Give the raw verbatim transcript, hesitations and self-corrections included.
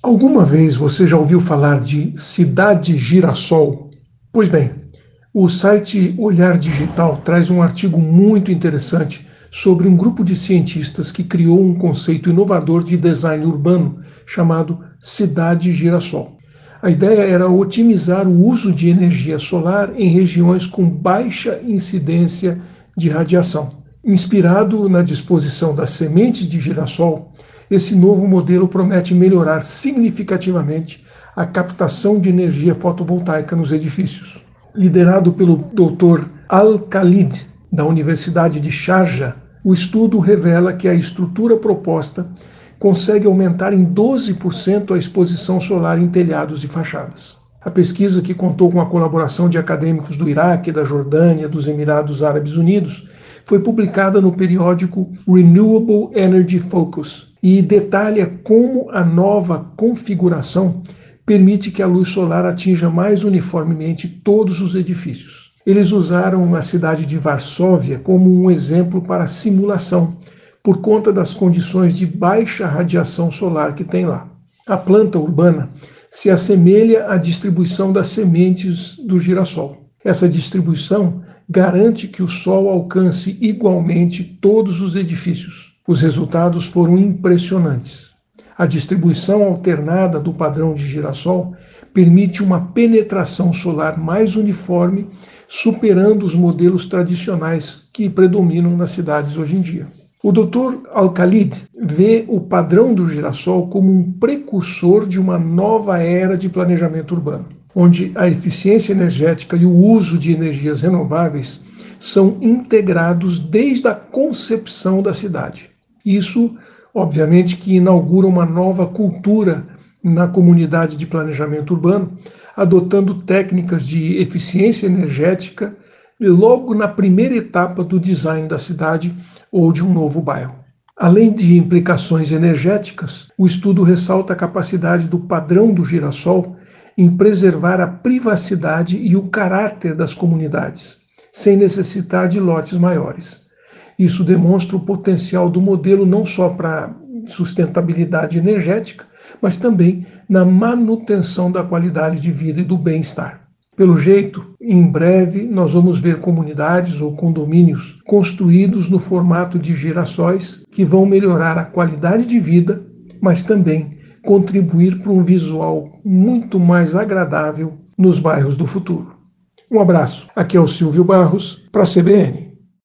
Alguma vez você já ouviu falar de Cidade Girassol? Pois bem, o site Olhar Digital traz um artigo muito interessante sobre um grupo de cientistas que criou um conceito inovador de design urbano chamado Cidade Girassol. A ideia era otimizar o uso de energia solar em regiões com baixa incidência de radiação. Inspirado na disposição das sementes de girassol, esse novo modelo promete melhorar significativamente a captação de energia fotovoltaica nos edifícios. Liderado pelo doutor Al-Khalid, da Universidade de Sharjah, o estudo revela que a estrutura proposta consegue aumentar em doze por cento a exposição solar em telhados e fachadas. A pesquisa, que contou com a colaboração de acadêmicos do Iraque, da Jordânia, dos Emirados Árabes Unidos, foi publicada no periódico Renewable Energy Focus e detalha como a nova configuração permite que a luz solar atinja mais uniformemente todos os edifícios. Eles usaram a cidade de Varsóvia como um exemplo para simulação, por conta das condições de baixa radiação solar que tem lá. A planta urbana se assemelha à distribuição das sementes do girassol. Essa distribuição garante que o sol alcance igualmente todos os edifícios. Os resultados foram impressionantes. A distribuição alternada do padrão de girassol permite uma penetração solar mais uniforme, superando os modelos tradicionais que predominam nas cidades hoje em dia. O doutor Al-Khalid vê o padrão do girassol como um precursor de uma nova era de planejamento urbano, onde a eficiência energética e o uso de energias renováveis são integrados desde a concepção da cidade. Isso, obviamente, que inaugura uma nova cultura na comunidade de planejamento urbano, adotando técnicas de eficiência energética logo na primeira etapa do design da cidade ou de um novo bairro. Além de implicações energéticas, o estudo ressalta a capacidade do padrão do girassol em preservar a privacidade e o caráter das comunidades, sem necessitar de lotes maiores. Isso demonstra o potencial do modelo não só para sustentabilidade energética, mas também na manutenção da qualidade de vida e do bem-estar. Pelo jeito, em breve nós vamos ver comunidades ou condomínios construídos no formato de girassóis que vão melhorar a qualidade de vida, mas também contribuir para um visual muito mais agradável nos bairros do futuro. Um abraço. Aqui é o Silvio Barros para a C B N.